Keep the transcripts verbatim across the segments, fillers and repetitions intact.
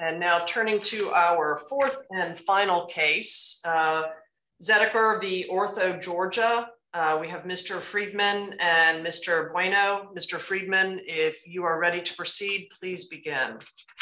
And now turning to our fourth and final case, uh, Zediker v. Ortho Georgia. Uh, we have Mister Friedman and Mister Bueno. Mister Friedman, if you are ready to proceed, please begin.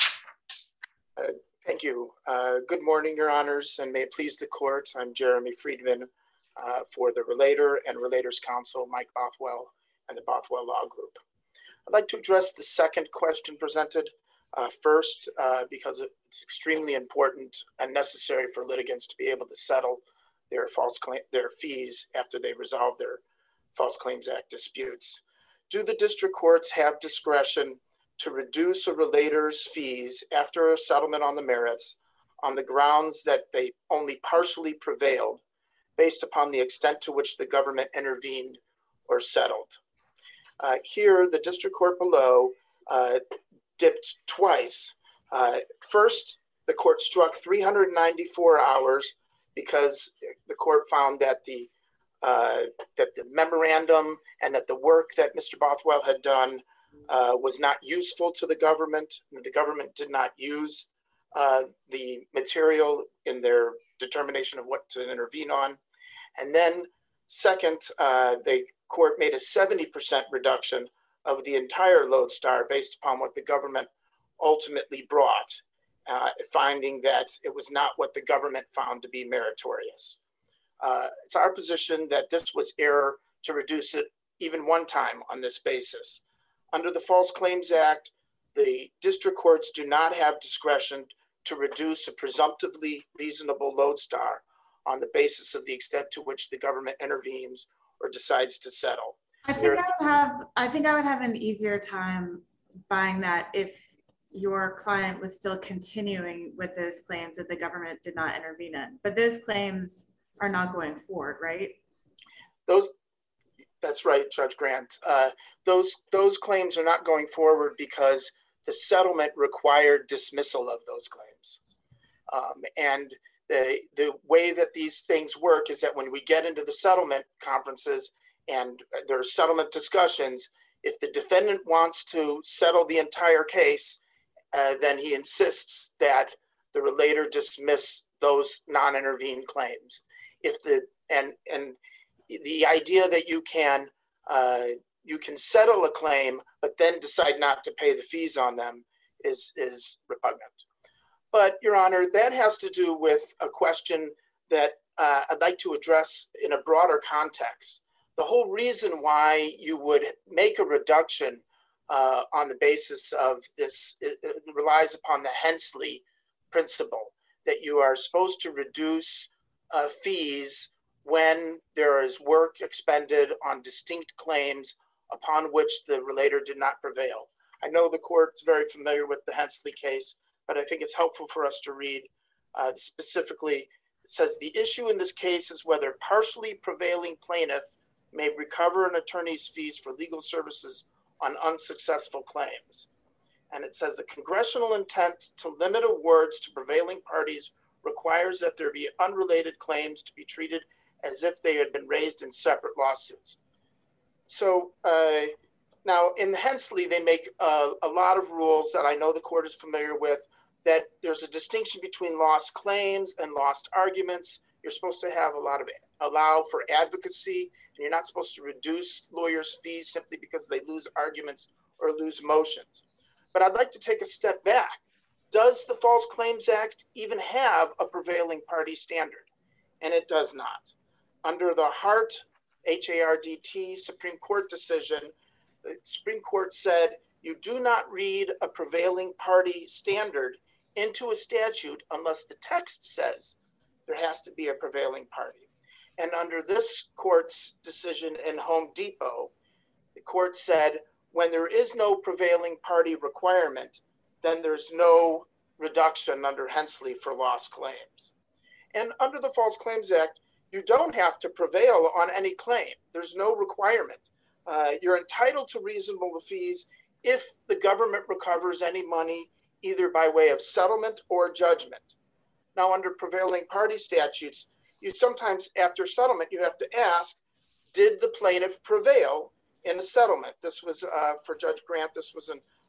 Uh, thank you. Uh, good morning, Your Honors, and may it please the court. I'm Jeremy Friedman uh, for the Relator and Relators Counsel, Mike Bothwell, and the Bothwell Law Group. I'd like to address the second question presented uh, first uh, because it's extremely important and necessary for litigants to be able to settle their false claim, their fees after they resolve their False Claims Act disputes. Do the district courts have discretion to reduce a relator's fees after a settlement on the merits on the grounds that they only partially prevailed based upon the extent to which the government intervened or settled? Uh, here, the district court below uh, dipped twice. Uh, first, the court struck three hundred ninety-four hours because the court found that the uh, that the memorandum and that the work that Mister Bothwell had done uh, was not useful to the government. The government did not use uh, the material in their determination of what to intervene on. And then second, uh, the court made a seventy percent reduction of the entire lodestar based upon what the government ultimately brought, uh, finding that it was not what the government found to be meritorious. Uh, it's our position that this was error to reduce it even one time on this basis. Under the False Claims Act, the district courts do not have discretion to reduce a presumptively reasonable lodestar on the basis of the extent to which the government intervenes or decides to settle. I think I would have I think I would have an easier time buying that if your client was still continuing with those claims that the government did not intervene in. But those claims are not going forward, right? Those that's right, Judge Grant. Uh, those those claims are not going forward because the settlement required dismissal of those claims. Um, and the the way that these things work is that when we get into the settlement conferences and there's settlement discussions, if the defendant wants to settle the entire case, uh, then he insists that the relator dismiss those non-intervened claims. If the and and the idea that you can uh, you can settle a claim but then decide not to pay the fees on them is is repugnant. But Your Honor, that has to do with a question that uh, I'd like to address in a broader context. The whole reason why you would make a reduction uh, on the basis of this it, it relies upon the Hensley principle that you are supposed to reduce uh, fees when there is work expended on distinct claims upon which the relator did not prevail. I know the court's very familiar with the Hensley case, but I think it's helpful for us to read uh, specifically. It says, the issue in this case is whether partially prevailing plaintiff may recover an attorney's fees for legal services on unsuccessful claims. And it says the congressional intent to limit awards to prevailing parties requires that there be unrelated claims to be treated as if they had been raised in separate lawsuits. So uh, now in Hensley, they make uh, a lot of rules that I know the court is familiar with, that there's a distinction between lost claims and lost arguments. You're supposed to have a lot of allow for advocacy, and you're not supposed to reduce lawyers' fees simply because they lose arguments or lose motions. But I'd like to take a step back. Does the False Claims Act even have a prevailing party standard? And it does not. Under the Hart, H A R D T Supreme Court decision, the Supreme Court said you do not read a prevailing party standard into a statute unless the text says there has to be a prevailing party. And under this court's decision in Home Depot, the court said when there is no prevailing party requirement, then there's no reduction under Hensley for lost claims. And under the False Claims Act, you don't have to prevail on any claim. There's no requirement. Uh, you're entitled to reasonable fees if the government recovers any money either by way of settlement or judgment. Now, under prevailing party statutes, you sometimes, after settlement, you have to ask, did the plaintiff prevail in a settlement? This was, uh, for Judge Grant, this was a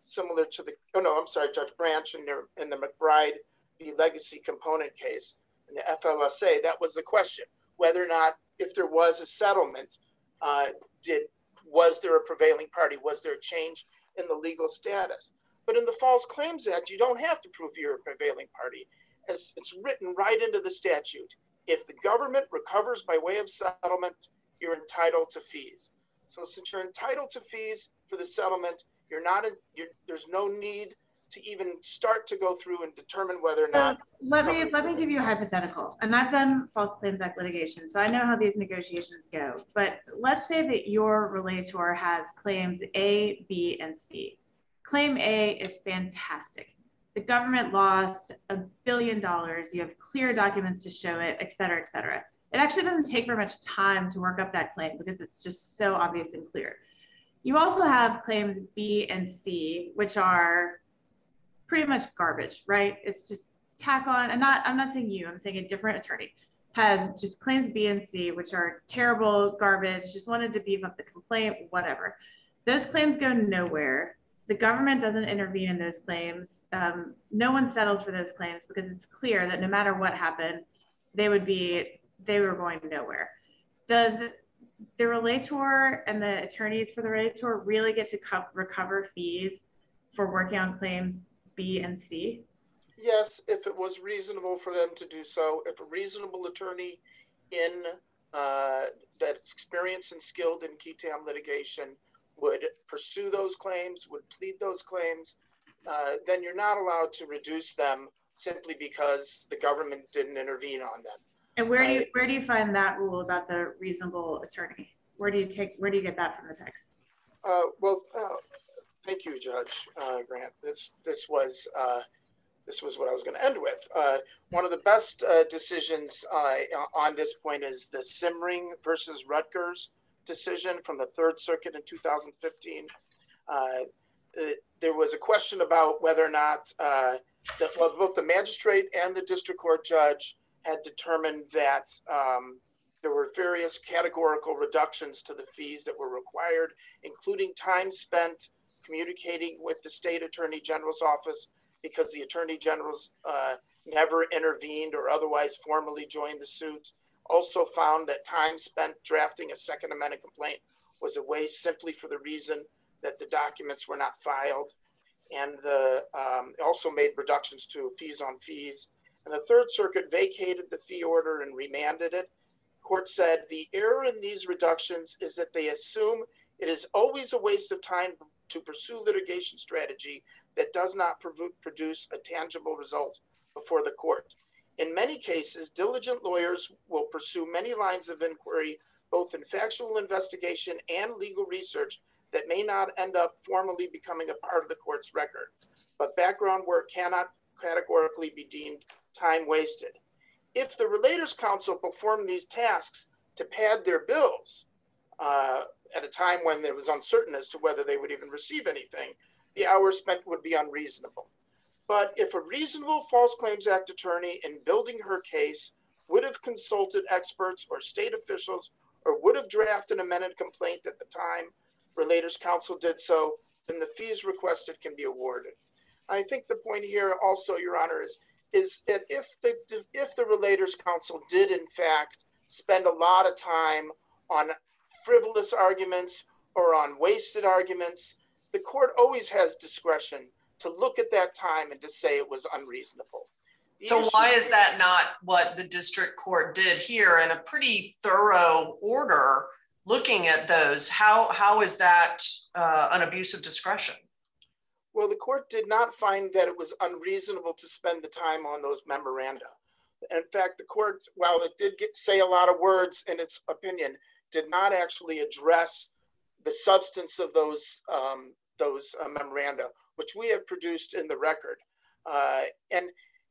similar to the, oh no, I'm sorry, Judge Branch in, their, in the McBride v. Legacy component case in the F L S A, that was the question, whether or not, if there was a settlement, uh, did was there a prevailing party? Was there a change in the legal status? But in the False Claims Act, you don't have to prove you're a prevailing party. As it's written right into the statute. If the government recovers by way of settlement, you're entitled to fees. So since you're entitled to fees for the settlement, you're not, a, you're, there's no need to even start to go through and determine whether or not. So let me let me give you a hypothetical. And I've done False Claims Act litigation, so I know how these negotiations go. But let's say that your relator has claims A, B, and C. Claim A is fantastic. The government lost a billion dollars. You have clear documents to show it, et cetera, et cetera. It actually doesn't take very much time to work up that claim because it's just so obvious and clear. You also have claims B and C, which are pretty much garbage, right? It's just tack on, and not, I'm not saying you, I'm saying a different attorney has just claims B and C, which are terrible, garbage, just wanted to beef up the complaint, whatever. Those claims go nowhere. The government doesn't intervene in those claims. Um, no one settles for those claims because it's clear that no matter what happened, they would be, they were going nowhere. Does the relator and the attorneys for the relator really get to co- recover fees for working on claims B and C? Yes, if it was reasonable for them to do so. If a reasonable attorney in uh, that's experienced and skilled in qui tam litigation would pursue those claims, would plead those claims, uh, then you're not allowed to reduce them simply because the government didn't intervene on them. And where do you where do you find that rule about the reasonable attorney? Where do you take where do you get that from the text? Uh, well, uh, thank you, Judge uh, Grant. This this was uh, this was what I was going to end with. Uh, one of the best uh, decisions uh, on this point is the Simring versus Rutgers decision from the Third Circuit in two thousand fifteen. Uh, there was a question about whether or not uh, that well, both the magistrate and the district court judge had determined that um, there were various categorical reductions to the fees that were required, including time spent communicating with the state attorney general's office because the attorney general's uh, never intervened or otherwise formally joined the suit. Also found that time spent drafting a second amended complaint was a waste simply for the reason that the documents were not filed. And the um, also made reductions to fees on fees. And the Third Circuit vacated the fee order and remanded it. Court said the error in these reductions is that they assume it is always a waste of time to pursue litigation strategy that does not produce a tangible result before the court. In many cases, diligent lawyers will pursue many lines of inquiry, both in factual investigation and legal research that may not end up formally becoming a part of the court's record. But background work cannot categorically be deemed time wasted. If the Relators Council performed these tasks to pad their bills uh, at a time when it was uncertain as to whether they would even receive anything, the hours spent would be unreasonable. But if a reasonable False Claims Act attorney in building her case would have consulted experts or state officials or would have drafted an amended complaint at the time Relators Council did so, then the fees requested can be awarded. I think the point here also, Your Honor, is, is that if the, if the Relators Council did in fact spend a lot of time on frivolous arguments or on wasted arguments, the court always has discretion to look at that time and to say it was unreasonable. The so issue- why is that not what the district court did here in a pretty thorough order looking at those? How, how is that uh, an abuse of discretion? Well, the court did not find that it was unreasonable to spend the time on those memoranda. In fact, the court, while it did get, say a lot of words in its opinion, did not actually address the substance of those, um, those uh, memoranda, which we have produced in the record. Uh, and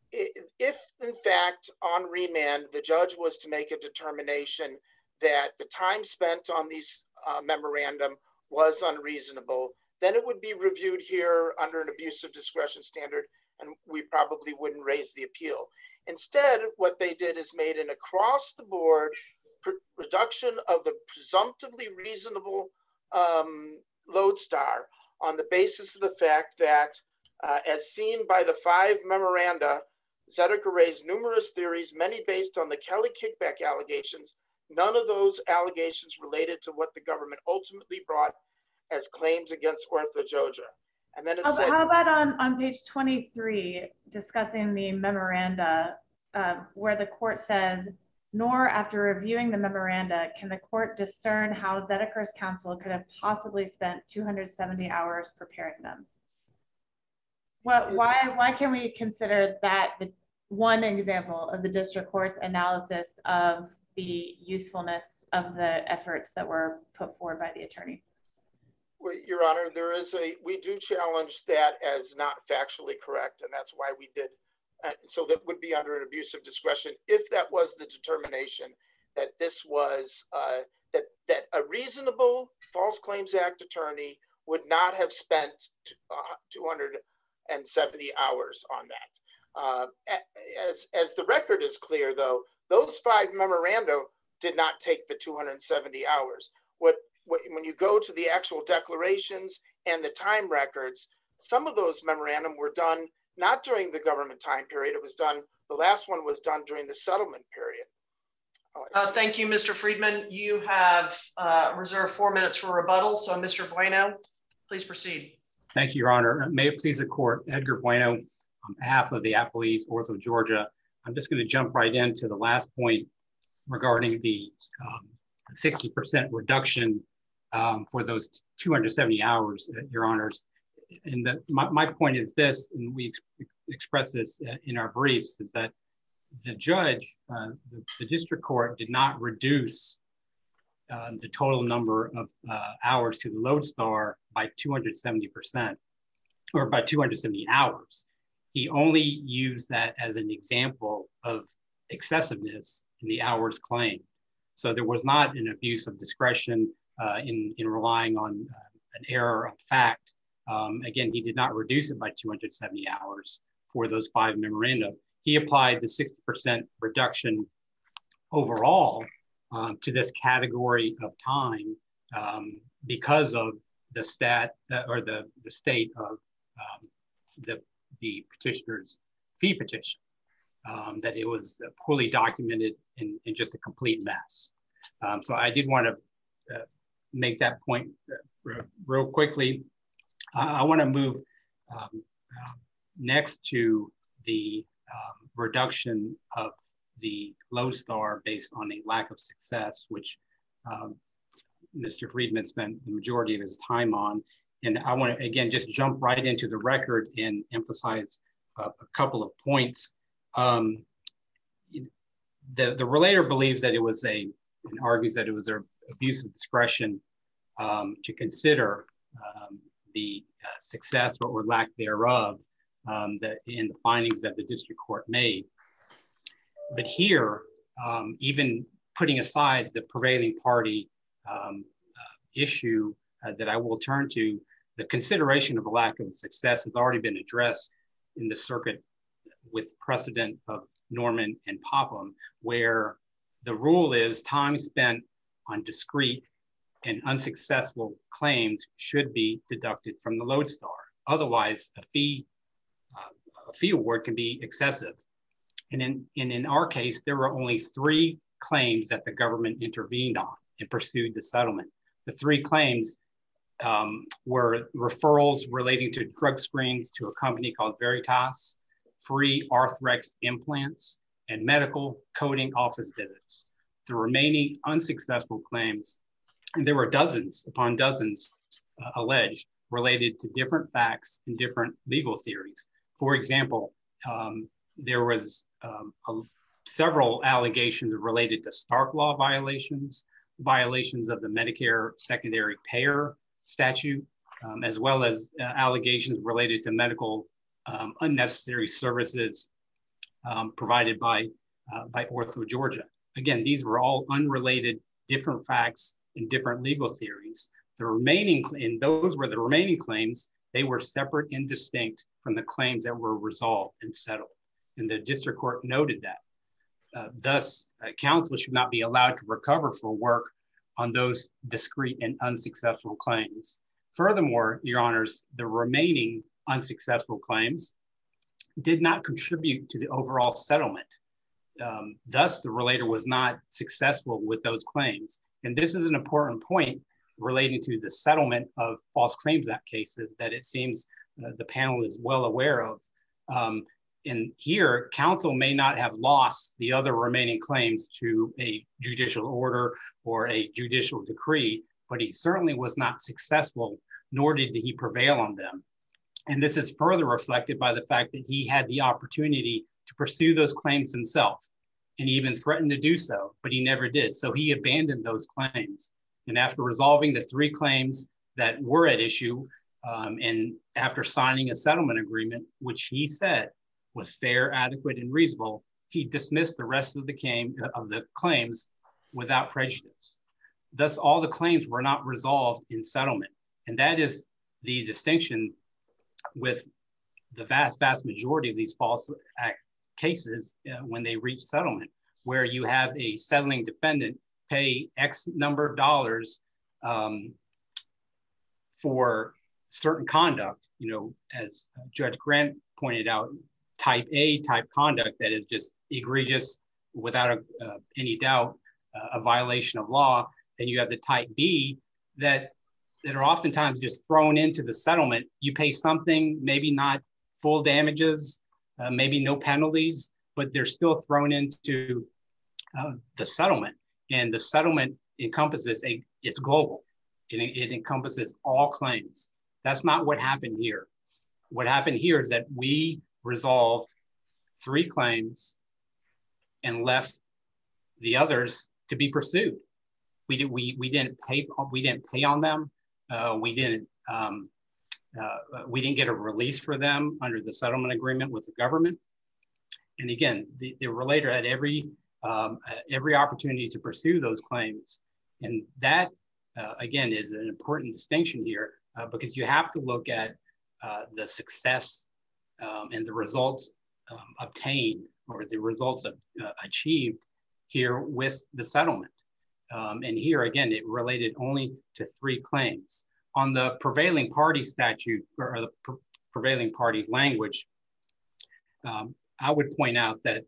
if, in fact, on remand, the judge was to make a determination that the time spent on these uh, memorandum was unreasonable, then it would be reviewed here under an abuse of discretion standard, and we probably wouldn't raise the appeal. Instead, what they did is made an across-the-board reduction of the presumptively reasonable um, lodestar on the basis of the fact that, uh, as seen by the five memoranda, Zediker raised numerous theories, many based on the Kelly kickback allegations. None of those allegations related to what the government ultimately brought as claims against Ortho Georgia. And then it how, said, how about on, on page twenty-three, discussing the memoranda, uh, where the court says, nor after reviewing the memoranda can the court discern how Zediker's counsel could have possibly spent two hundred seventy hours preparing them. What, why, why can we consider that the one example of the district court's analysis of the usefulness of the efforts that were put forward by the attorney? Well, Your Honor, there is a, we do challenge that as not factually correct, and that's why we did. Uh, so that would be under an abuse of discretion if that was the determination that this was, uh, that, that a reasonable False Claims Act attorney would not have spent uh, two hundred seventy hours on that. Uh, as, as the record is clear, though, those five memoranda did not take the two hundred seventy hours. What, what, when you go to the actual declarations and the time records, some of those memorandum were done not during the government time period. It was done, the last one was done during the settlement period. Oh, uh, thank you, Mister Friedman. You have uh, reserved four minutes for rebuttal. So Mister Bueno, please proceed. Thank you, Your Honor. May it please the court, Edgar Bueno, on behalf of the Appellees, Ortho Georgia. I'm just going to jump right into the last point regarding the um, sixty percent reduction um, for those two hundred seventy hours, uh, Your Honors. And the, my, my point is this, and we ex express this in our briefs, is that the judge, uh, the, the district court did not reduce uh, the total number of uh, hours to the Lodestar by two hundred seventy percent, or by two hundred seventy hours. He only used that as an example of excessiveness in the hours claimed. So there was not an abuse of discretion uh, in, in relying on uh, an error of fact. Um, again, he did not reduce it by two hundred seventy hours for those five memoranda. He applied the sixty percent reduction overall um, to this category of time um, because of the stat uh, or the, the state of um, the, the petitioner's fee petition, um, that it was poorly documented and, and just a complete mess. Um, so I did want to uh, make that point uh, real quickly. I want to move um, uh, next to the um, reduction of the Lodestar based on a lack of success, which um, Mister Friedman spent the majority of his time on. And I want to, again, just jump right into the record and emphasize uh, a couple of points. Um, the, the relator believes that it was a, and argues that it was an abuse of discretion um, to consider um, the uh, success or, or lack thereof um, that in the findings that the district court made. But here, um, even putting aside the prevailing party um, uh, issue uh, that I will turn to, the consideration of a lack of success has already been addressed in the circuit with precedent of Norman and Popham, where the rule is time spent on discrete and unsuccessful claims should be deducted from the Lodestar. Otherwise, a fee, uh, a fee award can be excessive. And in, and in our case, there were only three claims that the government intervened on and pursued the settlement. The three claims um, were referrals relating to drug screens to a company called Veritas, free Arthrex implants, and medical coding office visits. The remaining unsuccessful claims, and there were dozens upon dozens uh, alleged, related to different facts and different legal theories. For example, um, there was um, a, several allegations related to Stark Law violations, violations of the Medicare secondary payer statute, um, as well as uh, allegations related to medical um, unnecessary services um, provided by, uh, by Ortho Georgia. Again, these were all unrelated, different facts and different legal theories. The remaining, and those were the remaining claims, they were separate and distinct from the claims that were resolved and settled. And the district court noted that. Uh, thus, uh, counsel should not be allowed to recover for work on those discrete and unsuccessful claims. Furthermore, Your Honors, the remaining unsuccessful claims did not contribute to the overall settlement. Um, thus, the relator was not successful with those claims. And this is an important point relating to the settlement of False Claims Act cases that it seems uh, the panel is well aware of. Um, and here, counsel may not have lost the other remaining claims to a judicial order or a judicial decree, but he certainly was not successful, nor did he prevail on them. And this is further reflected by the fact that he had the opportunity to pursue those claims himself and even threatened to do so, but he never did. So he abandoned those claims. And after resolving the three claims that were at issue, um, and after signing a settlement agreement, which he said was fair, adequate, and reasonable, he dismissed the rest of the, came, of the claims without prejudice. Thus, all the claims were not resolved in settlement. And that is the distinction with the vast, vast majority of these false act cases uh, when they reach settlement, where you have a settling defendant pay X number of dollars um, for certain conduct, you know, as Judge Grant pointed out, type A type conduct that is just egregious without a, uh, any doubt, uh, a violation of law. Then you have the type B that that are oftentimes just thrown into the settlement. You pay something, maybe not full damages, uh, maybe no penalties, but they're still thrown into uh, the settlement. And the settlement encompasses, a, it's global. It, it encompasses all claims. That's not what happened here. What happened here is that we resolved three claims and left the others to be pursued. We, did, we, we, didn't, pay, we didn't pay on them. Uh, we didn't um, uh, we didn't get a release for them under the settlement agreement with the government. And again, the, the relator had every um, every opportunity to pursue those claims. And that, uh, again, is an important distinction here uh, because you have to look at uh, the success um, and the results um, obtained or the results of, uh, achieved here with the settlement. Um, and here, again, it related only to three claims. On the prevailing party statute or the pre prevailing party language, um, I would point out that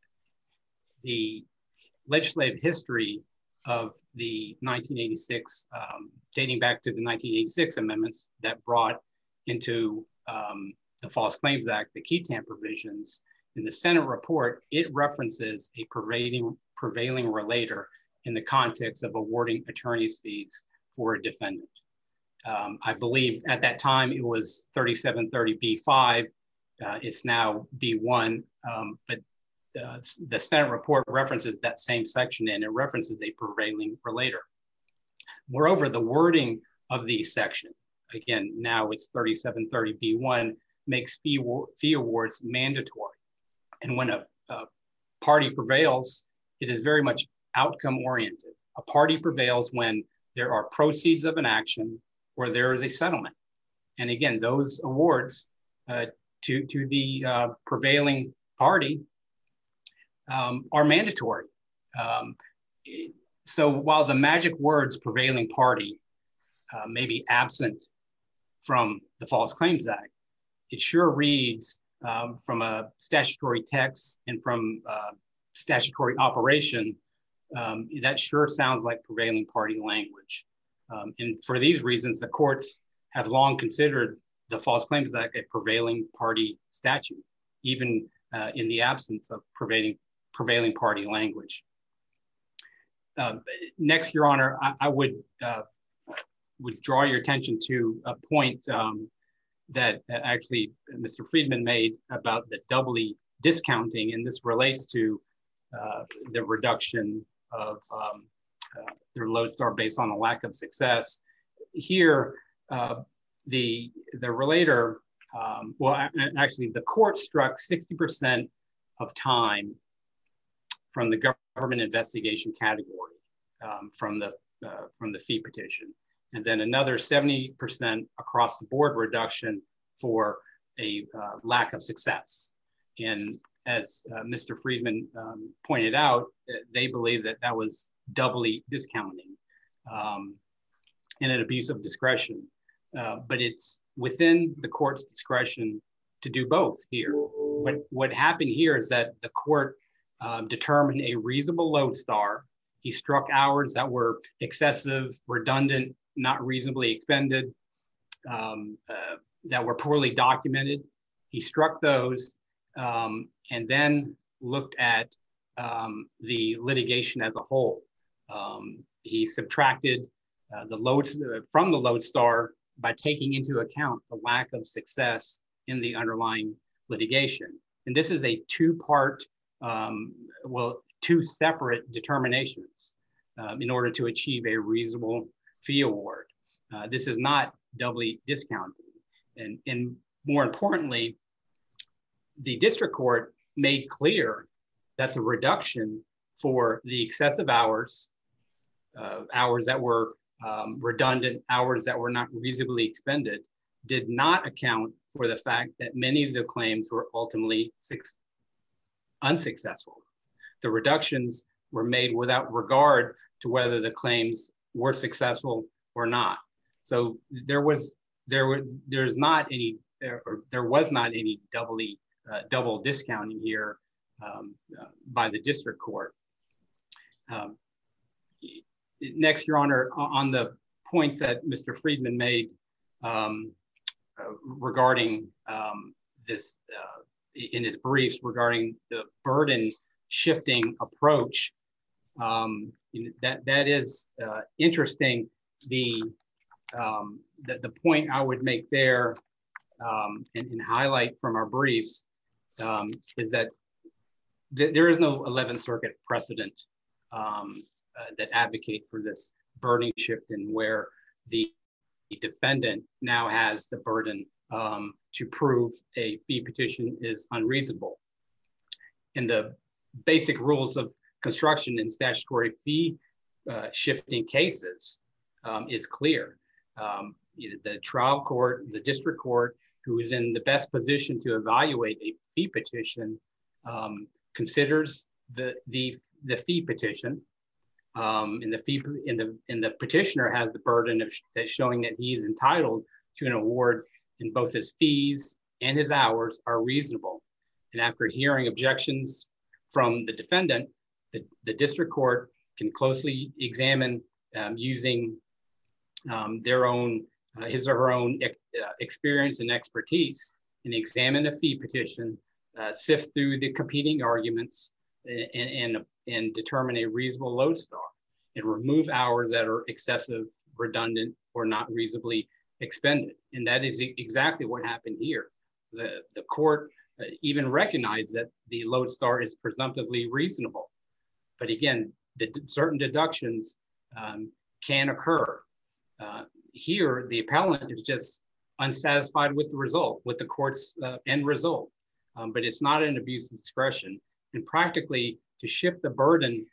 the legislative history of the nineteen eighty-six, um, dating back to the nineteen eighty-six amendments that brought into um, the False Claims Act, the Ketam provisions, in the Senate report, it references a prevailing, prevailing relator in the context of awarding attorney's fees for a defendant. Um, I believe at that time it was thirty-seven thirty B five, uh, it's now B one, um, but uh, the Senate report references that same section and it references a prevailing relator. Moreover, the wording of the section, again, now it's thirty-seven thirty B one, makes fee, fee awards mandatory. And when a, a party prevails, it is very much outcome oriented. A party prevails when there are proceeds of an action or there is a settlement. And again, those awards uh, to, to the uh, prevailing party um, are mandatory. Um, so while the magic words prevailing party uh, may be absent from the False Claims Act, it sure reads um, from a statutory text and from uh, statutory operation. Um, that sure sounds like prevailing party language. Um, and for these reasons, the courts have long considered the False Claims Act a prevailing party statute, even uh, in the absence of prevailing, prevailing party language. Uh, next, Your Honor, I, I would, uh, would draw your attention to a point um, that actually Mister Friedman made about the doubly discounting, and this relates to uh, the reduction of um, uh, their lodestar based on a lack of success. Here, uh, the, the relator, um, well, actually the court struck sixty percent of time from the government investigation category um, from, the, uh, from the fee petition. And then another seventy percent across the board reduction for a uh, lack of success. And as uh, Mister Friedman um, pointed out, they believe that that was doubly discounting um, and an abuse of discretion. uh, but it's within the court's discretion to do both here. What, what happened here is that the court uh, determined a reasonable lodestar. He struck hours that were excessive, redundant, not reasonably expended, um, uh, that were poorly documented. He struck those um, and then looked at um, the litigation as a whole. Um, he subtracted uh, the loads uh, from the lodestar by taking into account the lack of success in the underlying litigation. And this is a two-part, um, well, two separate determinations um, in order to achieve a reasonable fee award. Uh, this is not doubly discounting. And, and more importantly, the district court made clear that the reduction for the excessive hours, uh, hours that were um, redundant, hours that were not reasonably expended, did not account for the fact that many of the claims were ultimately unsuccessful. The reductions were made without regard to whether the claims were successful or not. So there was there was there's not any there, or there was not any doubly uh, double discounting here um, uh, by the district court. Um, next, Your Honor, on the point that Mister Friedman made um, uh, regarding um, this uh, in his briefs regarding the burden shifting approach, um, that that is uh, interesting. The, um, the the point I would make there um, and, and highlight from our briefs um, is that th there is no eleventh Circuit precedent um, uh, that advocate for this burden shift, and where the defendant now has the burden um, to prove a fee petition is unreasonable. In the basic rules of construction and statutory fee uh, shifting cases um, is clear. Um, the trial court, the district court, who is in the best position to evaluate a fee petition, um, considers the the the fee petition, um, and the fee in the and the petitioner has the burden of sh showing that he is entitled to an award, and both his fees and his hours are reasonable. And after hearing objections from the defendant, the, the district court can closely examine um, using um, their own, uh, his or her own ex uh, experience and expertise, and examine a fee petition, uh, sift through the competing arguments, and, and, and determine a reasonable lodestar, and remove hours that are excessive, redundant, or not reasonably expended. And that is exactly what happened here. The, the court uh, even recognized that the lodestar is presumptively reasonable. But again, the certain deductions um, can occur. Uh, here, the appellant is just unsatisfied with the result, with the court's uh, end result. Um, but it's not an abuse of discretion. And practically, to shift the burden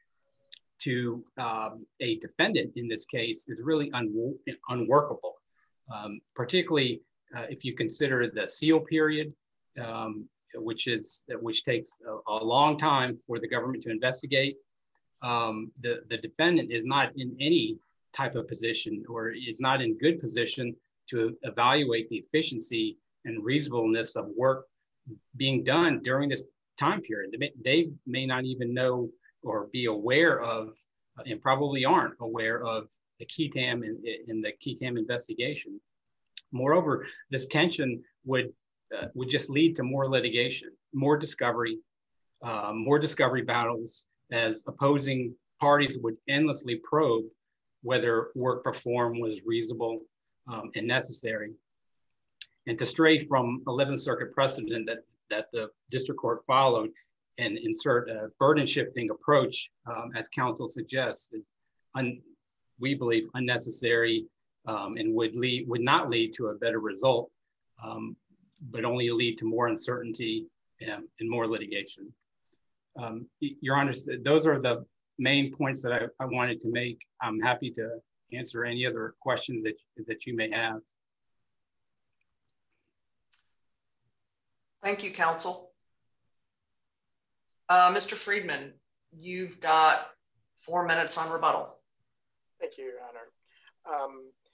to um, a defendant in this case is really un unworkable, um, particularly uh, if you consider the seal period, um, which is which takes a, a long time for the government to investigate. Um, the, the defendant is not in any type of position, or is not in good position to evaluate the efficiency and reasonableness of work being done during this time period. They may, they may not even know or be aware of, and probably aren't aware of, the K T A M in, in the K T A M investigation. Moreover, this tension would uh, would just lead to more litigation, more discovery, uh, more discovery battles, as opposing parties would endlessly probe whether work performed was reasonable um, and necessary. And to stray from eleventh Circuit precedent that, that the district court followed and insert a burden shifting approach, um, as counsel suggests, is, un, we believe, unnecessary um, and would, lead, would not lead to a better result, um, but only lead to more uncertainty and, and more litigation. Um, Your Honor, those are the main points that I, I wanted to make. I'm happy to answer any other questions that, that you may have. Thank you, counsel. Uh, Mister Friedman, you've got four minutes on rebuttal. Thank you, Your Honor. Um,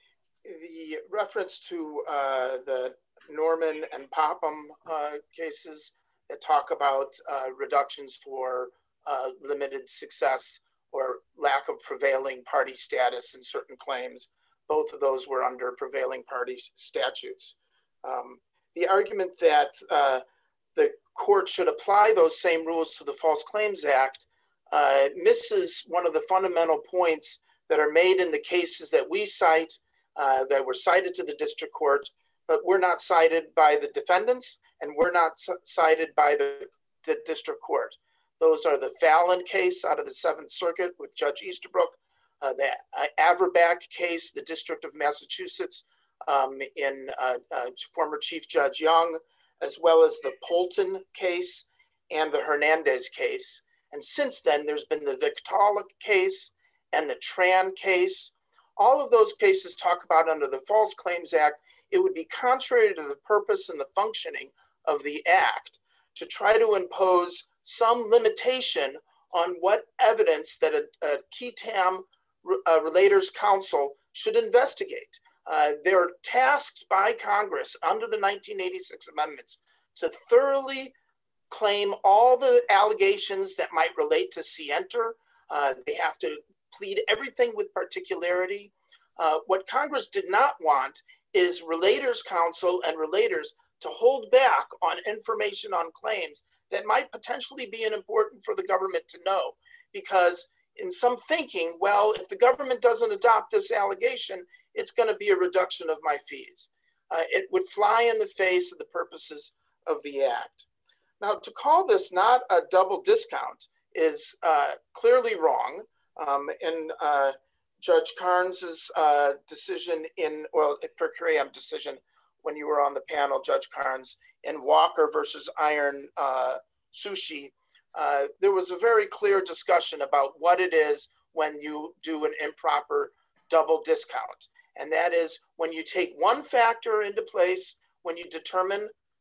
the reference to uh, the Norman and Popham uh, cases that talk about uh, reductions for uh, limited success or lack of prevailing party status in certain claims. Both of those were under prevailing party statutes. Um, the argument that uh, the court should apply those same rules to the False Claims Act uh, misses one of the fundamental points that are made in the cases that we cite, uh, that were cited to the district court, but were not cited by the defendants and were not cited by the, the district court. Those are the Fallon case out of the Seventh Circuit with Judge Easterbrook, uh, the uh, Averbach case, the District of Massachusetts, um, in uh, uh, former Chief Judge Young, as well as the Polton case and the Hernandez case. And since then, there's been the Victaulic case and the Tran case. All of those cases talk about under the False Claims Act, it would be contrary to the purpose and the functioning of the act to try to impose some limitation on what evidence that a, a Qui Tam uh, Relators Council should investigate. Uh, they're tasked by Congress under the nineteen eighty-six amendments to thoroughly claim all the allegations that might relate to scienter. Uh, they have to plead everything with particularity. Uh, what Congress did not want is Relators Council and relators to hold back on information on claims that might potentially be important for the government to know. Because in some thinking, well, if the government doesn't adopt this allegation, it's going to be a reduction of my fees. Uh, it would fly in the face of the purposes of the act. Now, to call this not a double discount is uh, clearly wrong. Um, in uh, Judge Carnes's uh, decision in, well, per curiam decision when you were on the panel, Judge Carnes, in Walker versus Iron uh, Sushi, uh, there was a very clear discussion about what it is when you do an improper double discount. And that is when you take one factor into place, when you determine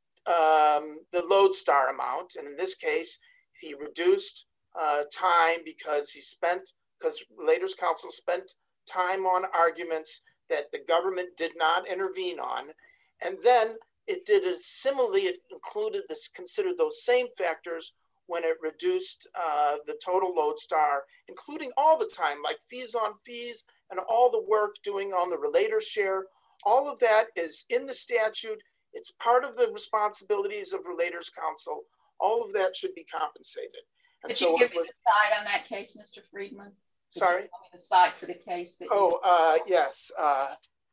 um, the lodestar amount, and in this case, he reduced uh, time because he spent, because Relators Council spent time on arguments that the government did not intervene on. And then it did it similarly, it included this, considered those same factors when it reduced uh, the total lodestar, including all the time, like fees on fees and all the work doing on the relator share. All of that is in the statute. It's part of the responsibilities of Relators Council. All of that should be compensated. And Could so you give it was, me the site on that case, Mister Friedman? Could sorry? you tell me the site for the case that Oh, you... uh, yes. Uh,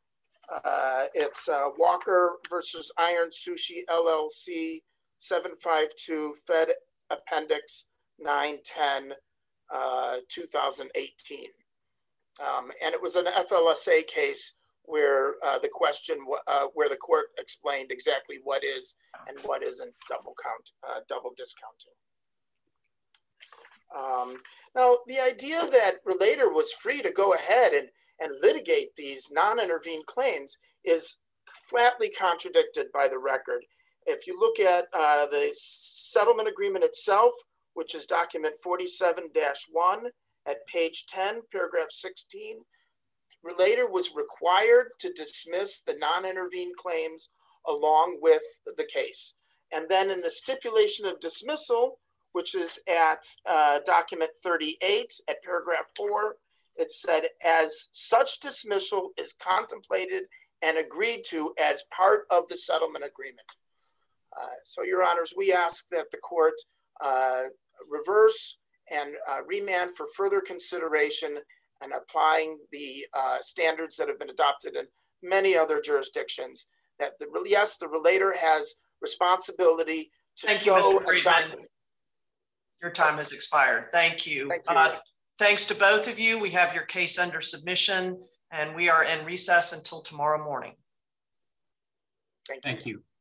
uh, it's uh, Walker versus Iron Sushi L L C, seven five two Fed Appendix nine ten, uh, two thousand eighteen. Um, and it was an F L S A case where uh, the question, uh, where the court explained exactly what is and what isn't double count, uh, double discounting. Um, now, the idea that Relator was free to go ahead and, and litigate these non-intervened claims is flatly contradicted by the record. If you look at uh, the settlement agreement itself, which is document forty-seven dash one at page ten, paragraph sixteen, Relator was required to dismiss the non-intervened claims along with the case. And then in the stipulation of dismissal, which is at uh, document thirty-eight at paragraph four, it said, as such dismissal is contemplated and agreed to as part of the settlement agreement. Uh, so, Your Honors, we ask that the court uh, reverse and uh, remand for further consideration and applying the uh, standards that have been adopted in many other jurisdictions. That the yes, the relator has responsibility to Thank show. you, Mister Friedman. Your time has expired. Thank you. Thank you. Uh, thanks to both of you. We have your case under submission, and we are in recess until tomorrow morning. Thank you. Thank you.